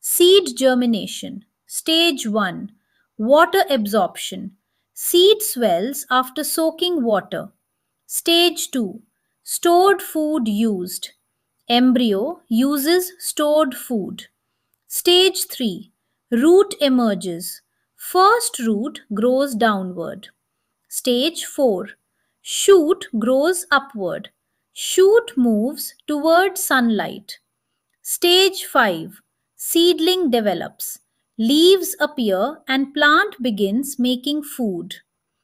Seed germination. Stage 1. Water absorption. Seed swells after soaking water. Stage 2. Stored food used. Embryo uses stored food. Stage 3. Root emerges. First root grows downward. Stage 4. Shoot grows upward. Shoot moves toward sunlight. Stage 5. Seedling develops. Leaves appear and plant begins making food.